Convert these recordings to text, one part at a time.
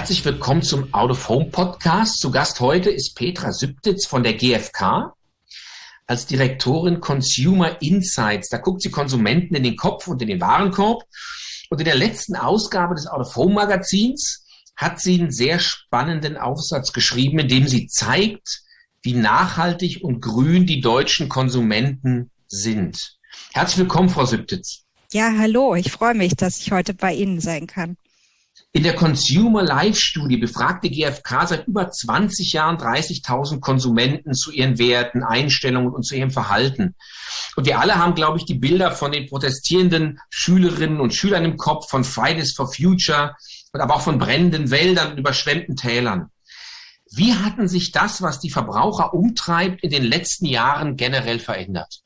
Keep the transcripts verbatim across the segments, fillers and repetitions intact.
Herzlich willkommen zum Out of Home Podcast. Zu Gast heute ist Petra Sübtitz von der G f K als Direktorin Consumer Insights. Da guckt sie Konsumenten in den Kopf und in den Warenkorb. Und in der letzten Ausgabe des Out of Home Magazins hat sie einen sehr spannenden Aufsatz geschrieben, in dem sie zeigt, wie nachhaltig und grün die deutschen Konsumenten sind. Herzlich willkommen, Frau Sübtitz. Ja, hallo. Ich freue mich, dass ich heute bei Ihnen sein kann. In der Consumer Life Studie befragte G f K seit über zwanzig Jahren dreißigtausend Konsumenten zu ihren Werten, Einstellungen und zu ihrem Verhalten. Und wir alle haben, glaube ich, die Bilder von den protestierenden Schülerinnen und Schülern im Kopf, von Fridays for Future und aber auch von brennenden Wäldern und überschwemmten Tälern. Wie hatten sich das, was die Verbraucher umtreibt, in den letzten Jahren generell verändert?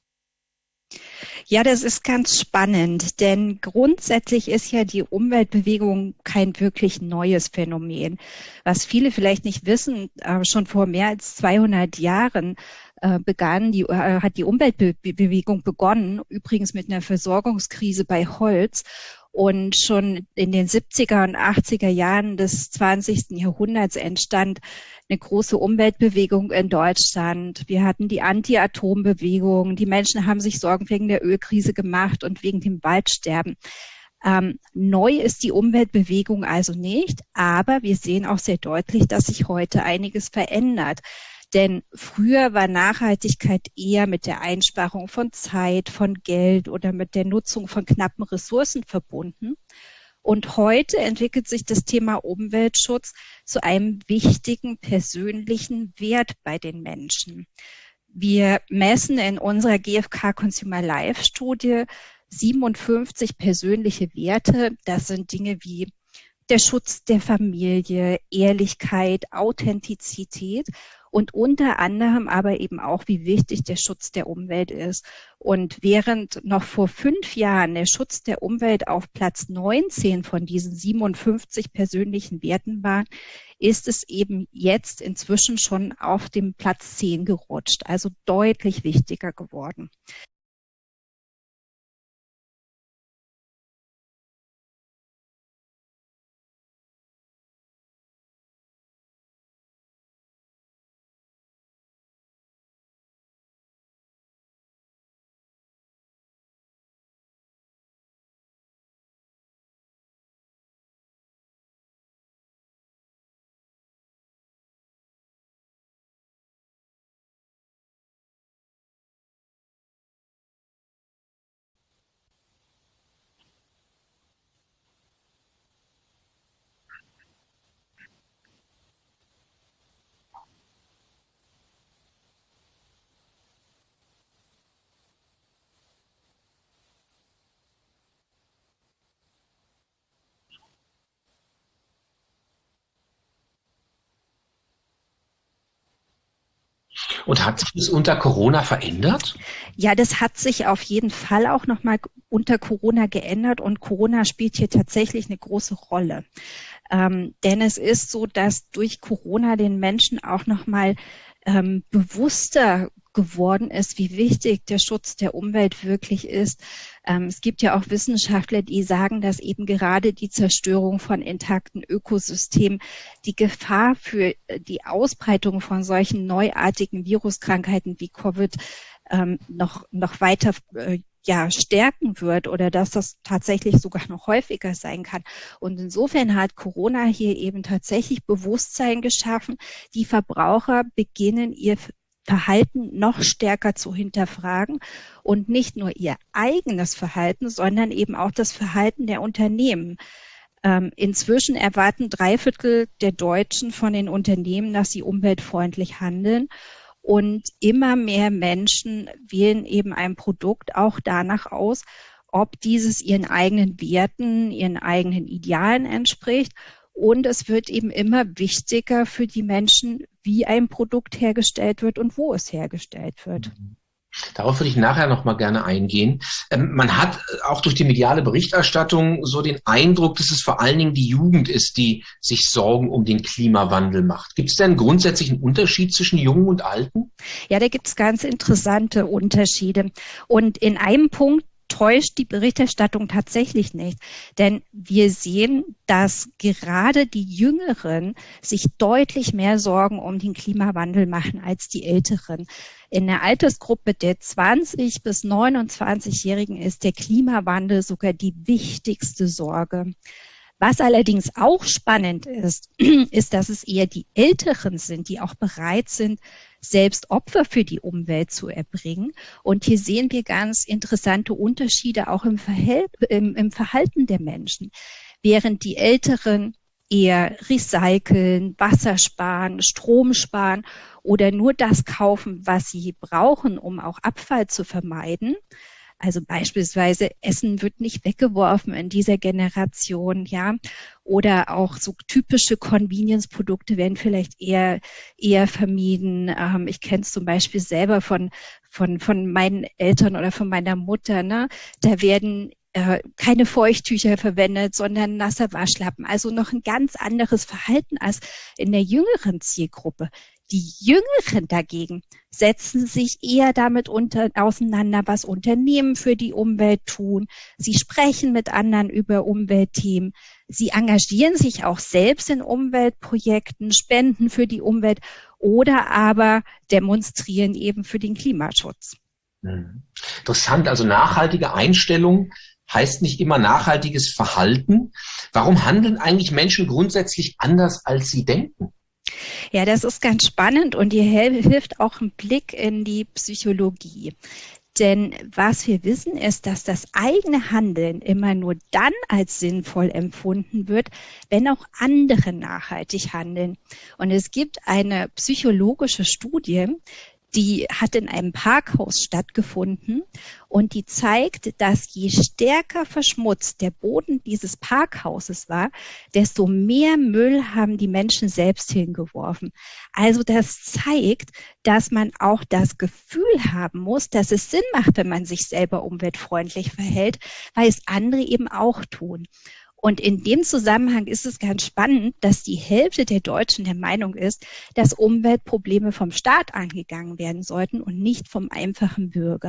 Ja, das ist ganz spannend, denn grundsätzlich ist ja die Umweltbewegung kein wirklich neues Phänomen. Was viele vielleicht nicht wissen, äh, schon vor mehr als zweihundert Jahren äh, begann die, äh, hat die Umweltbewegung begonnen, übrigens mit einer Versorgungskrise bei Holz. Und schon in den siebziger und achtziger Jahren des zwanzigsten Jahrhunderts entstand eine große Umweltbewegung in Deutschland. Wir hatten die Anti-Atom-Bewegung. Die Menschen haben sich Sorgen wegen der Ölkrise gemacht und wegen dem Waldsterben. Ähm, neu ist die Umweltbewegung also nicht, aber wir sehen auch sehr deutlich, dass sich heute einiges verändert. Denn früher war Nachhaltigkeit eher mit der Einsparung von Zeit, von Geld oder mit der Nutzung von knappen Ressourcen verbunden. Und heute entwickelt sich das Thema Umweltschutz zu einem wichtigen persönlichen Wert bei den Menschen. Wir messen in unserer G f K Consumer Life Studie siebenundfünfzig persönliche Werte. Das sind Dinge wie der Schutz der Familie, Ehrlichkeit, Authentizität und unter anderem aber eben auch, wie wichtig der Schutz der Umwelt ist. Und während noch vor fünf Jahren der Schutz der Umwelt auf Platz neunzehn von diesen siebenundfünfzig persönlichen Werten war, ist es eben jetzt inzwischen schon auf dem Platz zehn gerutscht, also deutlich wichtiger geworden. Und hat sich das unter Corona verändert? Ja, das hat sich auf jeden Fall auch nochmal unter Corona geändert und Corona spielt hier tatsächlich eine große Rolle. Ähm, denn es ist so, dass durch Corona den Menschen auch nochmal ähm, bewusster geworden ist, wie wichtig der Schutz der Umwelt wirklich ist. Ähm, es gibt ja auch Wissenschaftler, die sagen, dass eben gerade die Zerstörung von intakten Ökosystemen die Gefahr für die Ausbreitung von solchen neuartigen Viruskrankheiten wie Covid ähm, noch, noch weiter äh, ja, stärken wird oder dass das tatsächlich sogar noch häufiger sein kann. Und insofern hat Corona hier eben tatsächlich Bewusstsein geschaffen. Die Verbraucher beginnen ihr Verhalten noch stärker zu hinterfragen und nicht nur ihr eigenes Verhalten, sondern eben auch das Verhalten der Unternehmen. Ähm, inzwischen erwarten drei Viertel der Deutschen von den Unternehmen, dass sie umweltfreundlich handeln. Und immer mehr Menschen wählen eben ein Produkt auch danach aus, ob dieses ihren eigenen Werten, ihren eigenen Idealen entspricht. Und es wird eben immer wichtiger für die Menschen, wie ein Produkt hergestellt wird und wo es hergestellt wird. Darauf würde ich nachher noch mal gerne eingehen. Ähm, man hat auch durch die mediale Berichterstattung so den Eindruck, dass es vor allen Dingen die Jugend ist, die sich Sorgen um den Klimawandel macht. Gibt es denn grundsätzlich einen Unterschied zwischen Jungen und Alten? Ja, da gibt es ganz interessante Unterschiede. Und in einem Punkt täuscht die Berichterstattung tatsächlich nicht. Denn wir sehen, dass gerade die Jüngeren sich deutlich mehr Sorgen um den Klimawandel machen als die Älteren. In der Altersgruppe der zwanzig- bis neunundzwanzigjährigen ist der Klimawandel sogar die wichtigste Sorge. Was allerdings auch spannend ist, ist, dass es eher die Älteren sind, die auch bereit sind, selbst Opfer für die Umwelt zu erbringen. Und hier sehen wir ganz interessante Unterschiede auch im, Verhält, im, im Verhalten der Menschen. Während die Älteren eher recyceln, Wasser sparen, Strom sparen oder nur das kaufen, was sie brauchen, um auch Abfall zu vermeiden. Also beispielsweise Essen wird nicht weggeworfen in dieser Generation, ja. Oder auch so typische Convenience-Produkte werden vielleicht eher, eher vermieden. Ähm, ich kenne es zum Beispiel selber von, von, von meinen Eltern oder von meiner Mutter, ne. Da werden äh, keine Feuchttücher verwendet, sondern nasser Waschlappen. Also noch ein ganz anderes Verhalten als in der jüngeren Zielgruppe. Die Jüngeren dagegen setzen sich eher damit unter, auseinander, was Unternehmen für die Umwelt tun. Sie sprechen mit anderen über Umweltthemen. Sie engagieren sich auch selbst in Umweltprojekten, spenden für die Umwelt oder aber demonstrieren eben für den Klimaschutz. Mhm. Interessant, also nachhaltige Einstellung heißt nicht immer nachhaltiges Verhalten. Warum handeln eigentlich Menschen grundsätzlich anders, als sie denken? Ja, das ist ganz spannend und hier hilft auch ein Blick in die Psychologie. Denn was wir wissen ist, dass das eigene Handeln immer nur dann als sinnvoll empfunden wird, wenn auch andere nachhaltig handeln. Und es gibt eine psychologische Studie, die hat in einem Parkhaus stattgefunden und die zeigt, dass je stärker verschmutzt der Boden dieses Parkhauses war, desto mehr Müll haben die Menschen selbst hingeworfen. Also das zeigt, dass man auch das Gefühl haben muss, dass es Sinn macht, wenn man sich selber umweltfreundlich verhält, weil es andere eben auch tun. Und in dem Zusammenhang ist es ganz spannend, dass die Hälfte der Deutschen der Meinung ist, dass Umweltprobleme vom Staat angegangen werden sollten und nicht vom einfachen Bürger.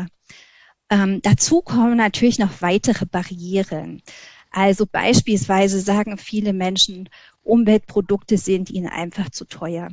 Ähm, dazu kommen natürlich noch weitere Barrieren. Also beispielsweise sagen viele Menschen, Umweltprodukte sind ihnen einfach zu teuer.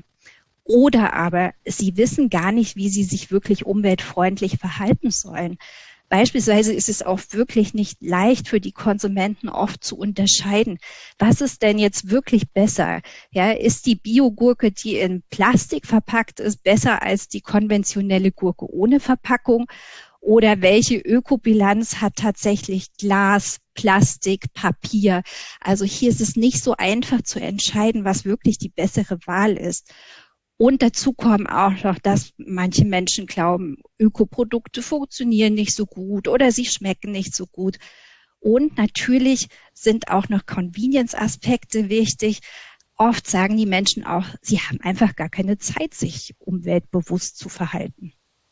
Oder aber sie wissen gar nicht, wie sie sich wirklich umweltfreundlich verhalten sollen. Beispielsweise ist es auch wirklich nicht leicht für die Konsumenten oft zu unterscheiden, was ist denn jetzt wirklich besser? Ja, ist die Biogurke, die in Plastik verpackt ist, besser als die konventionelle Gurke ohne Verpackung? Oder welche Ökobilanz hat tatsächlich Glas, Plastik, Papier? Also hier ist es nicht so einfach zu entscheiden, was wirklich die bessere Wahl ist. Und dazu kommen auch noch, dass manche Menschen glauben, Ökoprodukte funktionieren nicht so gut oder sie schmecken nicht so gut. Und natürlich sind auch noch Convenience-Aspekte wichtig. Oft sagen die Menschen auch, sie haben einfach gar keine Zeit, sich umweltbewusst zu verhalten.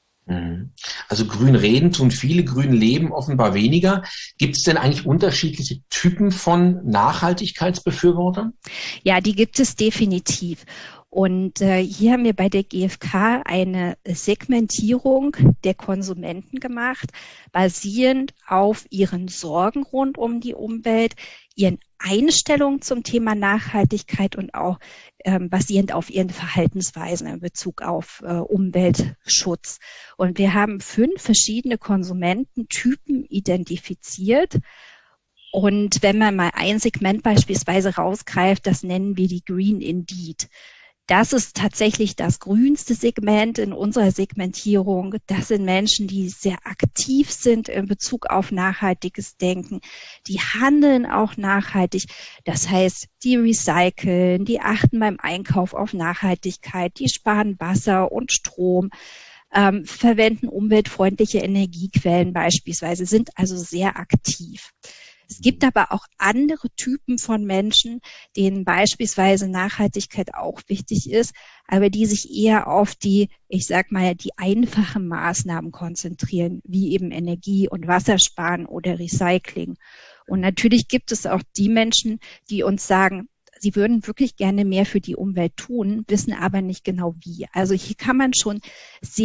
Also grün reden tun viele, grün leben offenbar weniger. Gibt es denn eigentlich unterschiedliche Typen von Nachhaltigkeitsbefürwortern? Ja, die gibt es definitiv. Und äh, hier haben wir bei der G F K eine Segmentierung der Konsumenten gemacht, basierend auf ihren Sorgen rund um die Umwelt, ihren Einstellungen zum Thema Nachhaltigkeit und auch ähm, basierend auf ihren Verhaltensweisen in Bezug auf äh, Umweltschutz. Und wir haben fünf verschiedene Konsumententypen identifiziert. Und wenn man mal ein Segment beispielsweise rausgreift, das nennen wir die Green Indeed. Das ist tatsächlich das grünste Segment in unserer Segmentierung. Das sind Menschen, die sehr aktiv sind in Bezug auf nachhaltiges Denken. Die handeln auch nachhaltig. Das heißt, die recyceln, die achten beim Einkauf auf Nachhaltigkeit, die sparen Wasser und Strom, ähm, verwenden umweltfreundliche Energiequellen beispielsweise, sind also sehr aktiv. Es gibt aber auch andere Typen von Menschen, denen beispielsweise Nachhaltigkeit auch wichtig ist, aber die sich eher auf die, ich sag mal, die einfachen Maßnahmen konzentrieren, wie eben Energie- und Wassersparen oder Recycling. Und natürlich gibt es auch die Menschen, die uns sagen, sie würden wirklich gerne mehr für die Umwelt tun, wissen aber nicht genau wie. Also hier kann man schon sehr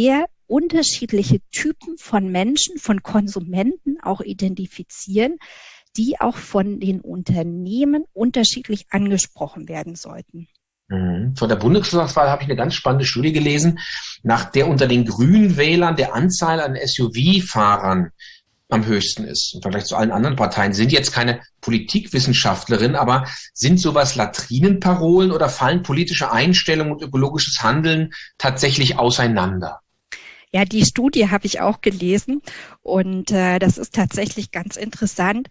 unterschiedliche Typen von Menschen, von Konsumenten auch identifizieren, die auch von den Unternehmen unterschiedlich angesprochen werden sollten. Von der Bundestagswahl habe ich eine ganz spannende Studie gelesen, nach der unter den Grünwählern der Anzahl an S U V-Fahrern am höchsten ist im Vergleich zu allen anderen Parteien. Sie sind jetzt keine Politikwissenschaftlerin, aber sind sowas Latrinenparolen oder fallen politische Einstellungen und ökologisches Handeln tatsächlich auseinander? Ja, die Studie habe ich auch gelesen und äh, das ist tatsächlich ganz interessant.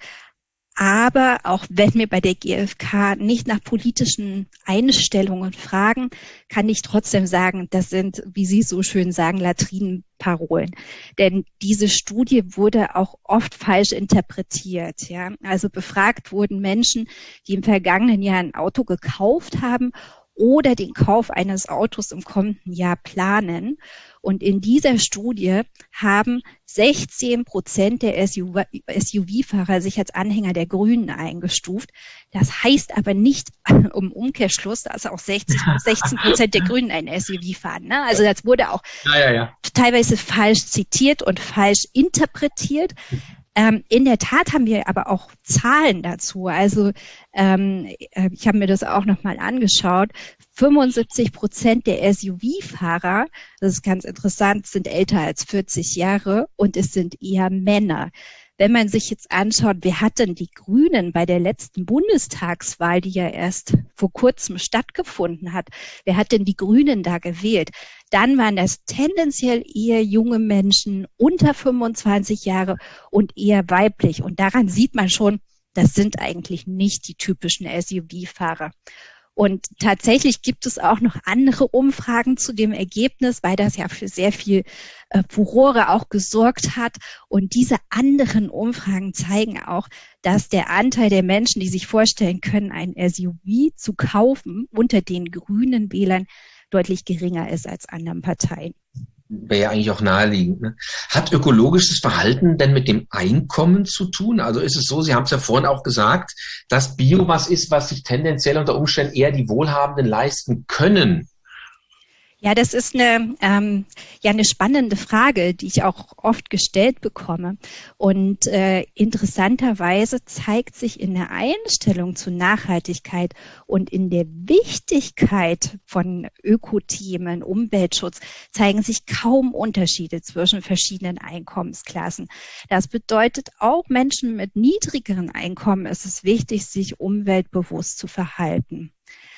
Aber auch wenn wir bei der G f K nicht nach politischen Einstellungen fragen, kann ich trotzdem sagen, das sind, wie Sie so schön sagen, Latrinenparolen. Denn diese Studie wurde auch oft falsch interpretiert. Ja, also befragt wurden Menschen, die im vergangenen Jahr ein Auto gekauft haben oder den Kauf eines Autos im kommenden Jahr planen. Und in dieser Studie haben sechzehn Prozent der S U V-Fahrer sich als Anhänger der Grünen eingestuft. Das heißt aber nicht im Umkehrschluss, dass auch sechzig, sechzehn Prozent der Grünen ein S U V fahren. Ne? Also das wurde auch ja, ja, ja. teilweise falsch zitiert und falsch interpretiert. Ähm, in der Tat haben wir aber auch Zahlen dazu. Also ähm, ich habe mir das auch nochmal angeschaut. fünfundsiebzig Prozent der S U V-Fahrer, das ist ganz interessant, sind älter als vierzig Jahre und es sind eher Männer. Wenn man sich jetzt anschaut, wer hat denn die Grünen bei der letzten Bundestagswahl, die ja erst vor kurzem stattgefunden hat, wer hat denn die Grünen da gewählt? Dann waren das tendenziell eher junge Menschen unter fünfundzwanzig Jahre und eher weiblich. Und daran sieht man schon, das sind eigentlich nicht die typischen S U V-Fahrer. Und tatsächlich gibt es auch noch andere Umfragen zu dem Ergebnis, weil das ja für sehr viel äh, Furore auch gesorgt hat. Und diese anderen Umfragen zeigen auch, dass der Anteil der Menschen, die sich vorstellen können, ein S U V zu kaufen, unter den grünen Wählern deutlich geringer ist als anderen Parteien. Wäre ja eigentlich auch naheliegend. Ne? Hat ökologisches Verhalten denn mit dem Einkommen zu tun? Also ist es so, Sie haben es ja vorhin auch gesagt, dass Bio was ist, was sich tendenziell unter Umständen eher die Wohlhabenden leisten können. Ja, das ist eine, ähm, ja, eine spannende Frage, die ich auch oft gestellt bekomme. Und äh, interessanterweise zeigt sich in der Einstellung zu Nachhaltigkeit und in der Wichtigkeit von Ökothemen, Umweltschutz, zeigen sich kaum Unterschiede zwischen verschiedenen Einkommensklassen. Das bedeutet, auch Menschen mit niedrigeren Einkommen ist es wichtig, sich umweltbewusst zu verhalten.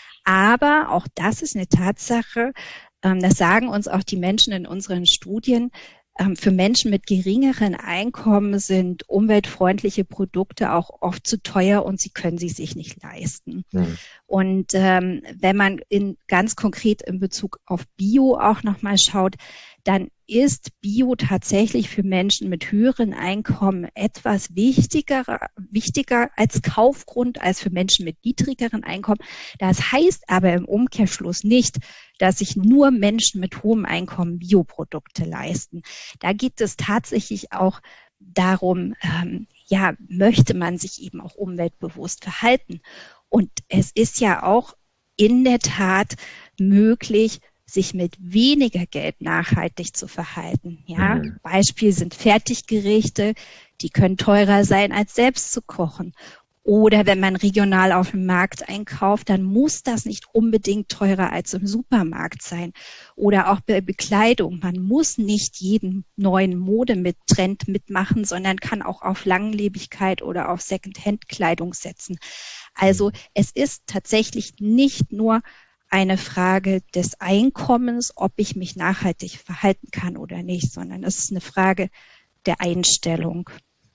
Aber auch das ist eine Tatsache, das sagen uns auch die Menschen in unseren Studien. Für Menschen mit geringeren Einkommen sind umweltfreundliche Produkte auch oft zu teuer und sie können sie sich nicht leisten. Mhm. Und ähm, wenn man in, ganz konkret in Bezug auf Bio auch nochmal schaut, dann ist Bio tatsächlich für Menschen mit höheren Einkommen etwas wichtiger, wichtiger als Kaufgrund als für Menschen mit niedrigeren Einkommen. Das heißt aber im Umkehrschluss nicht, dass sich nur Menschen mit hohem Einkommen Bioprodukte leisten. Da geht es tatsächlich auch darum, ähm, ja, möchte man sich eben auch umweltbewusst verhalten. Und es ist ja auch in der Tat möglich, sich mit weniger Geld nachhaltig zu verhalten. Ja, mhm. Beispiel sind Fertiggerichte, die können teurer sein, als selbst zu kochen. Oder wenn man regional auf dem Markt einkauft, dann muss das nicht unbedingt teurer als im Supermarkt sein. Oder auch bei Bekleidung. Man muss nicht jeden neuen Modetrend mitmachen, sondern kann auch auf Langlebigkeit oder auf Second-Hand-Kleidung setzen. Also es ist tatsächlich nicht nur eine Frage des Einkommens, ob ich mich nachhaltig verhalten kann oder nicht, sondern es ist eine Frage der Einstellung.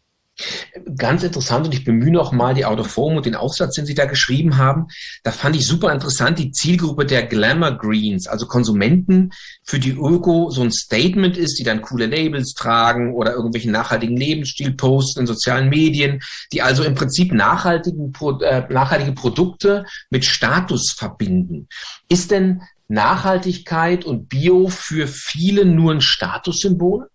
Ganz interessant, und ich bemühe noch mal die Out of Home und den Aufsatz, den Sie da geschrieben haben. Da fand ich super interessant die Zielgruppe der Glamour Greens, also Konsumenten, für die Öko so ein Statement ist, die dann coole Labels tragen oder irgendwelchen nachhaltigen Lebensstil posten in sozialen Medien, die also im Prinzip nachhaltigen, äh, nachhaltige Produkte mit Status verbinden. Ist denn Nachhaltigkeit und Bio für viele nur ein Statussymbol?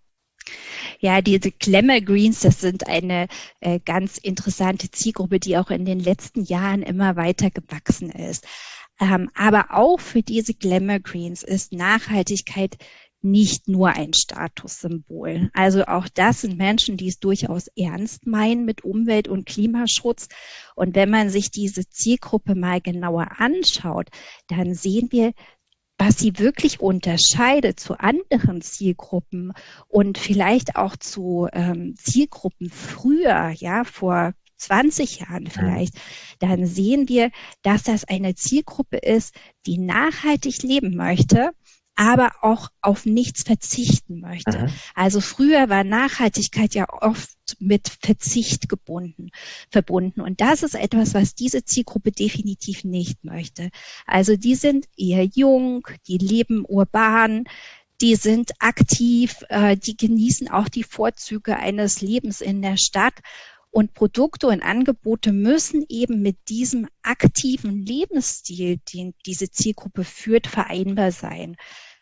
Ja, diese Glamour Greens, das sind eine äh, ganz interessante Zielgruppe, die auch in den letzten Jahren immer weiter gewachsen ist. Ähm, aber auch für diese Glamour Greens ist Nachhaltigkeit nicht nur ein Statussymbol. Also auch das sind Menschen, die es durchaus ernst meinen mit Umwelt- und Klimaschutz. Und wenn man sich diese Zielgruppe mal genauer anschaut, dann sehen wir, was sie wirklich unterscheidet zu anderen Zielgruppen und vielleicht auch zu ähm, Zielgruppen früher, ja, vor zwanzig Jahren vielleicht, dann sehen wir, dass das eine Zielgruppe ist, die nachhaltig leben möchte, aber auch auf nichts verzichten möchte. Mhm. Also früher war Nachhaltigkeit ja oft mit Verzicht gebunden, verbunden. Und das ist etwas, was diese Zielgruppe definitiv nicht möchte. Also die sind eher jung, die leben urban, die sind aktiv, äh, die genießen auch die Vorzüge eines Lebens in der Stadt. Und Produkte und Angebote müssen eben mit diesem aktiven Lebensstil, den diese Zielgruppe führt, vereinbar sein.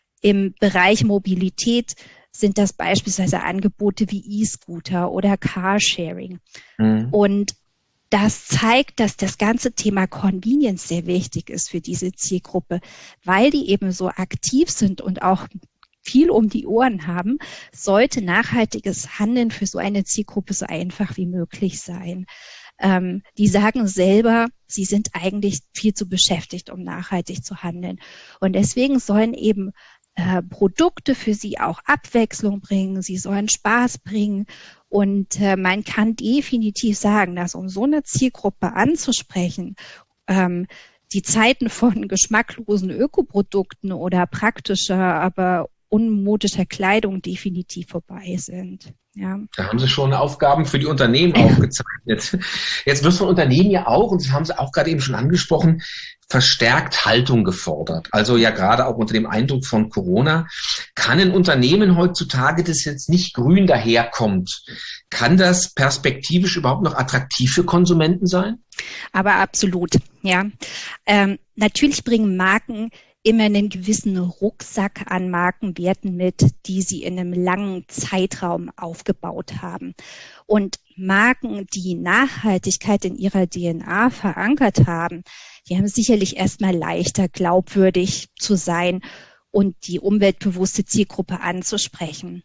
Im Bereich Mobilität sind das beispielsweise Angebote wie E-Scooter oder Carsharing. Mhm. Und das zeigt, dass das ganze Thema Convenience sehr wichtig ist für diese Zielgruppe, weil die eben so aktiv sind und auch viel um die Ohren haben, sollte nachhaltiges Handeln für so eine Zielgruppe so einfach wie möglich sein. Ähm, die sagen selber, sie sind eigentlich viel zu beschäftigt, um nachhaltig zu handeln. Und deswegen sollen eben äh, Produkte für sie auch Abwechslung bringen, sie sollen Spaß bringen. Und äh, man kann definitiv sagen, dass um so eine Zielgruppe anzusprechen, ähm, die Zeiten von geschmacklosen Ökoprodukten oder praktischer, aber unmodischer Kleidung definitiv vorbei sind. Ja. Da haben Sie schon Aufgaben für die Unternehmen aufgezeichnet. Jetzt wird von Unternehmen ja auch, und Sie haben es auch gerade eben schon angesprochen, verstärkt Haltung gefordert. Also ja gerade auch unter dem Eindruck von Corona. Kann ein Unternehmen heutzutage, das jetzt nicht grün daherkommt, kann das perspektivisch überhaupt noch attraktiv für Konsumenten sein? Aber absolut, ja. Ähm, natürlich bringen Marken immer einen gewissen Rucksack an Markenwerten mit, die sie in einem langen Zeitraum aufgebaut haben. Und Marken, die Nachhaltigkeit in ihrer D N A verankert haben, die haben sicherlich erstmal leichter, glaubwürdig zu sein und die umweltbewusste Zielgruppe anzusprechen.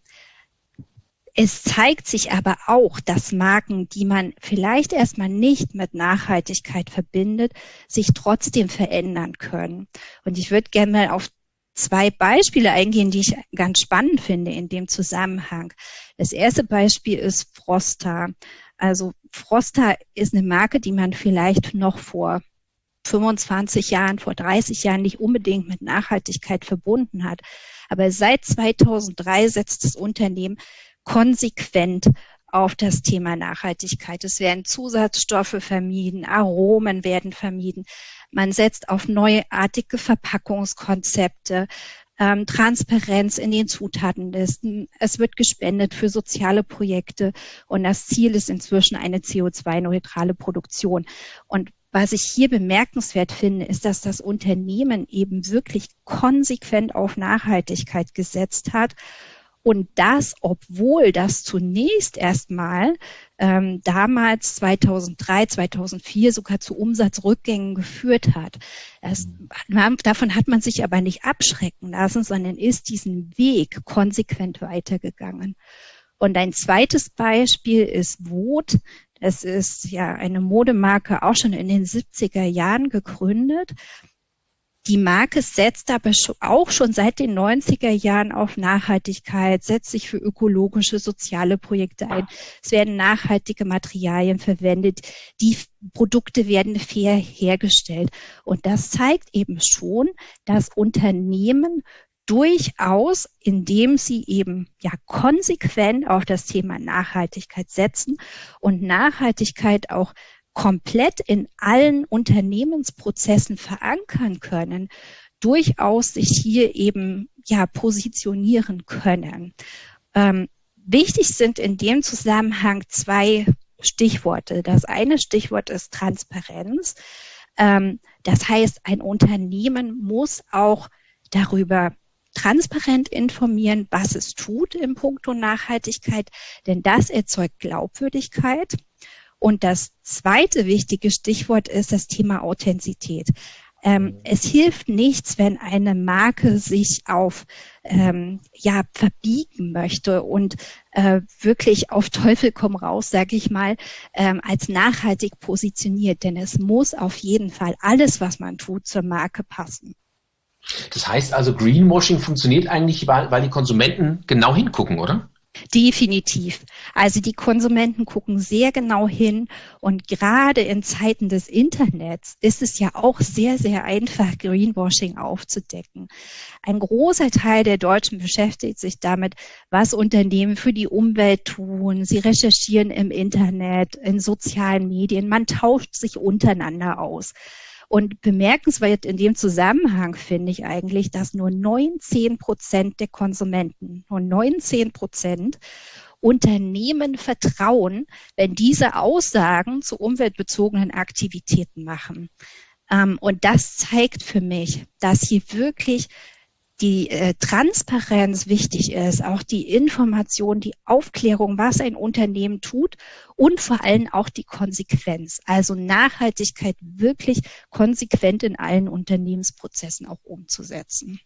Es zeigt sich aber auch, dass Marken, die man vielleicht erstmal nicht mit Nachhaltigkeit verbindet, sich trotzdem verändern können. Und ich würde gerne mal auf zwei Beispiele eingehen, die ich ganz spannend finde in dem Zusammenhang. Das erste Beispiel ist Frosta. Also Frosta ist eine Marke, die man vielleicht noch vor fünfundzwanzig Jahren, vor dreißig Jahren nicht unbedingt mit Nachhaltigkeit verbunden hat. Aber seit zweitausenddrei setzt das Unternehmen konsequent auf das Thema Nachhaltigkeit. Es werden Zusatzstoffe vermieden, Aromen werden vermieden. Man setzt auf neuartige Verpackungskonzepte, ähm, Transparenz in den Zutatenlisten. Es wird gespendet für soziale Projekte und das Ziel ist inzwischen eine C O zwei neutrale Produktion. Und was ich hier bemerkenswert finde, ist, dass das Unternehmen eben wirklich konsequent auf Nachhaltigkeit gesetzt hat. Und das, obwohl das zunächst erstmal ähm, damals zweitausenddrei, zweitausendvier sogar zu Umsatzrückgängen geführt hat. Das, man, davon hat man sich aber nicht abschrecken lassen, sondern ist diesen Weg konsequent weitergegangen. Und ein zweites Beispiel ist Vot. Das ist ja eine Modemarke, auch schon in den siebziger Jahren gegründet. Die Marke setzt aber auch schon seit den neunziger Jahren auf Nachhaltigkeit, setzt sich für ökologische, soziale Projekte ein. Es werden nachhaltige Materialien verwendet. Die Produkte werden fair hergestellt. Und das zeigt eben schon, dass Unternehmen durchaus, indem sie eben ja konsequent auf das Thema Nachhaltigkeit setzen und Nachhaltigkeit auch komplett in allen Unternehmensprozessen verankern können, durchaus sich hier eben ja positionieren können. Ähm, wichtig sind in dem Zusammenhang zwei Stichworte. Das eine Stichwort ist Transparenz. Ähm, das heißt, ein Unternehmen muss auch darüber transparent informieren, was es tut in puncto Nachhaltigkeit, denn das erzeugt Glaubwürdigkeit. Und das zweite wichtige Stichwort ist das Thema Authentizität. Ähm, es hilft nichts, wenn eine Marke sich auf ähm, ja verbiegen möchte und äh, wirklich auf Teufel komm raus, sage ich mal, ähm, als nachhaltig positioniert. Denn es muss auf jeden Fall alles, was man tut, zur Marke passen. Das heißt also, Greenwashing funktioniert eigentlich, weil, weil die Konsumenten genau hingucken, oder? Definitiv. Also die Konsumenten gucken sehr genau hin und gerade in Zeiten des Internets ist es ja auch sehr, sehr einfach, Greenwashing aufzudecken. Ein großer Teil der Deutschen beschäftigt sich damit, was Unternehmen für die Umwelt tun. Sie recherchieren im Internet, in sozialen Medien. Man tauscht sich untereinander aus. Und bemerkenswert in dem Zusammenhang finde ich eigentlich, dass nur neunzehn Prozent der Konsumenten, nur neunzehn Prozent Unternehmen vertrauen, wenn diese Aussagen zu umweltbezogenen Aktivitäten machen. Und das zeigt für mich, dass hier wirklich die äh, Transparenz wichtig ist, auch die Information, die Aufklärung, was ein Unternehmen tut und vor allem auch die Konsequenz, also Nachhaltigkeit wirklich konsequent in allen Unternehmensprozessen auch umzusetzen.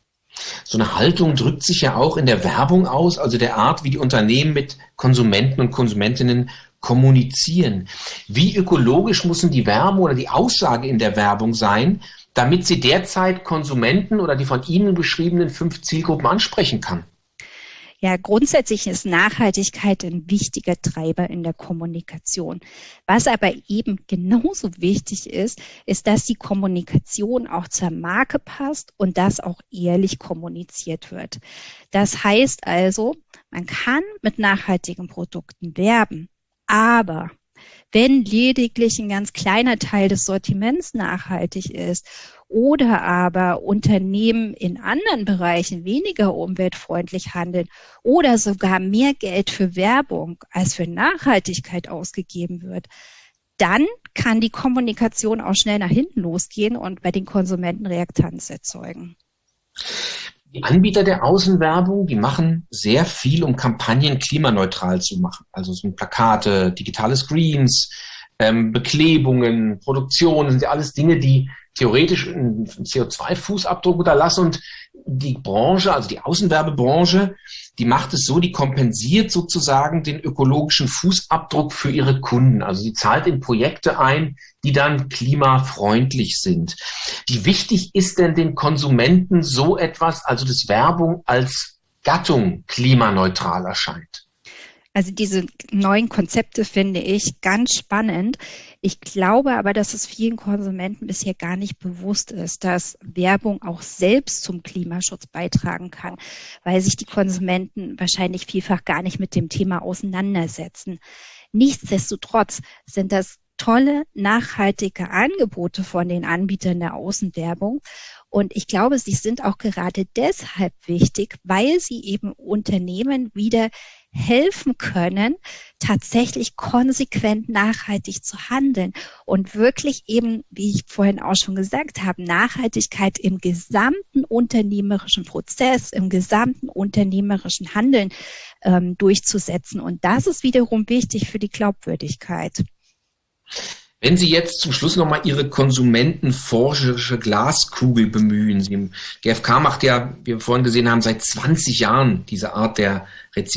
So eine Haltung drückt sich ja auch in der Werbung aus, also der Art, wie die Unternehmen mit Konsumenten und Konsumentinnen kommunizieren. Wie ökologisch muss denn die Werbung oder die Aussage in der Werbung sein, damit sie derzeit Konsumenten oder die von Ihnen beschriebenen fünf Zielgruppen ansprechen kann? Ja, grundsätzlich ist Nachhaltigkeit ein wichtiger Treiber in der Kommunikation. Was aber eben genauso wichtig ist, ist, dass die Kommunikation auch zur Marke passt und dass auch ehrlich kommuniziert wird. Das heißt also, man kann mit nachhaltigen Produkten werben, aber wenn lediglich ein ganz kleiner Teil des Sortiments nachhaltig ist oder aber Unternehmen in anderen Bereichen weniger umweltfreundlich handeln oder sogar mehr Geld für Werbung als für Nachhaltigkeit ausgegeben wird, dann kann die Kommunikation auch schnell nach hinten losgehen und bei den Konsumenten Reaktanz erzeugen. Die Anbieter der Außenwerbung, die machen sehr viel, um Kampagnen klimaneutral zu machen. Also es sind Plakate, digitale Screens, ähm, Beklebungen, Produktionen, sind ja alles Dinge, die theoretisch einen C O zwei Fußabdruck unterlassen. Und die Branche, also die Außenwerbebranche, die macht es so, die kompensiert sozusagen den ökologischen Fußabdruck für ihre Kunden. Also sie zahlt in Projekte ein, die dann klimafreundlich sind. Wie wichtig ist denn den Konsumenten so etwas, also dass Werbung als Gattung klimaneutral erscheint? Also diese neuen Konzepte finde ich ganz spannend. Ich glaube aber, dass es vielen Konsumenten bisher gar nicht bewusst ist, dass Werbung auch selbst zum Klimaschutz beitragen kann, weil sich die Konsumenten wahrscheinlich vielfach gar nicht mit dem Thema auseinandersetzen. Nichtsdestotrotz sind das tolle, nachhaltige Angebote von den Anbietern der Außenwerbung. Und ich glaube, sie sind auch gerade deshalb wichtig, weil sie eben Unternehmen wieder helfen können, tatsächlich konsequent nachhaltig zu handeln und wirklich eben, wie ich vorhin auch schon gesagt habe, Nachhaltigkeit im gesamten unternehmerischen Prozess, im gesamten unternehmerischen Handeln ähm, durchzusetzen. Und das ist wiederum wichtig für die Glaubwürdigkeit. Wenn Sie jetzt zum Schluss nochmal Ihre konsumentenforscherische Glaskugel bemühen, Sie, G F K macht ja, wie wir vorhin gesehen haben, seit zwanzig Jahren diese Art der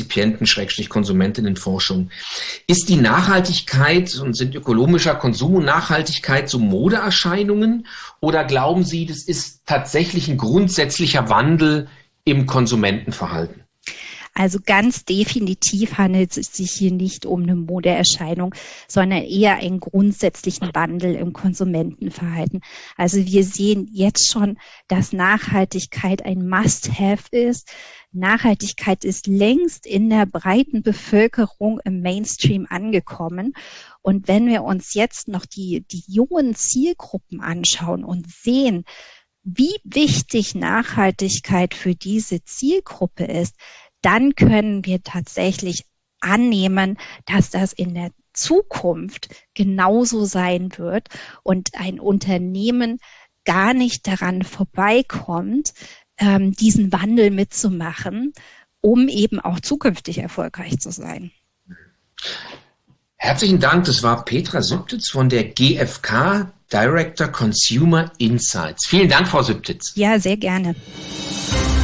Rezipienten-Konsumentinnenforschung. Ist die Nachhaltigkeit und sind ökologischer Konsum und Nachhaltigkeit so Modeerscheinungen oder glauben Sie, das ist tatsächlich ein grundsätzlicher Wandel im Konsumentenverhalten? Also ganz definitiv handelt es sich hier nicht um eine Modeerscheinung, sondern eher einen grundsätzlichen Wandel im Konsumentenverhalten. Also wir sehen jetzt schon, dass Nachhaltigkeit ein Must-have ist. Nachhaltigkeit ist längst in der breiten Bevölkerung im Mainstream angekommen. Und wenn wir uns jetzt noch die, die jungen Zielgruppen anschauen und sehen, wie wichtig Nachhaltigkeit für diese Zielgruppe ist, dann können wir tatsächlich annehmen, dass das in der Zukunft genauso sein wird und ein Unternehmen gar nicht daran vorbeikommt, ähm, diesen Wandel mitzumachen, um eben auch zukünftig erfolgreich zu sein. Herzlichen Dank, das war Petra Sübtitz von der G F K, Director Consumer Insights. Vielen Dank, Frau Sübtitz. Ja, sehr gerne.